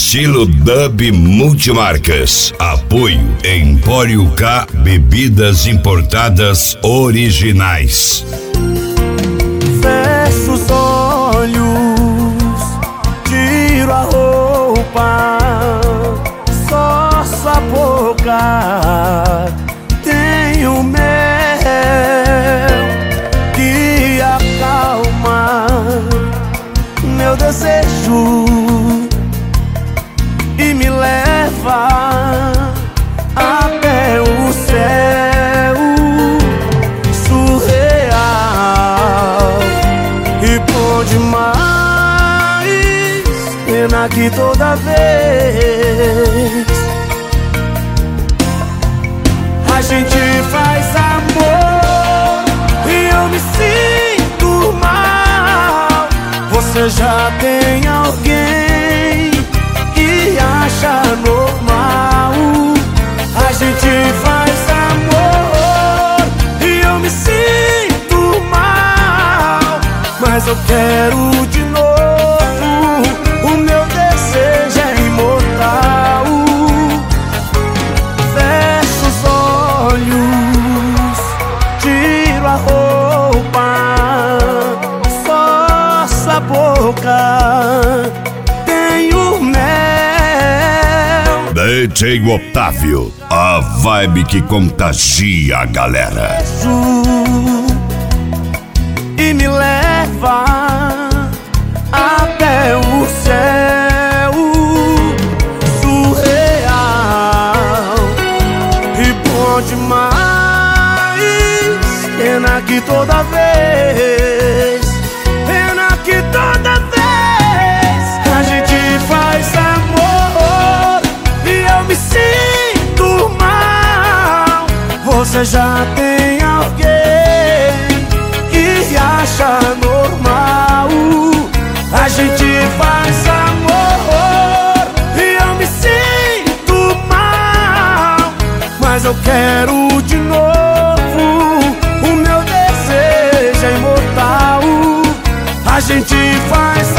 estilo dub multimarcas. Apoio Empório K, bebidas importadas originais. Fecho os olhos, tiro a roupa, só sua boca tenho mel que acalma meu desejo e me leva até o céu surreal. E bom demais, pena que toda vez a gente faz amor e eu me sinto mal. Você já tem alguém e acha normal. A gente faz amor e eu me sinto mal, mas eu quero de novo. O meu desejo é imortal. Fecho os olhos, tiro a roupa, só sua boca tenho mel. DJ Otávio, a vibe que contagia a galera. E me leva até o céu surreal. E bom demais, pena que toda vez, pena que toda vez a gente faz amor e eu me sinto mal. Você já tem alguém e acha normal. A gente faz amor e eu me sinto mal, mas eu quero de novo. O meu desejo é imortal. A gente faz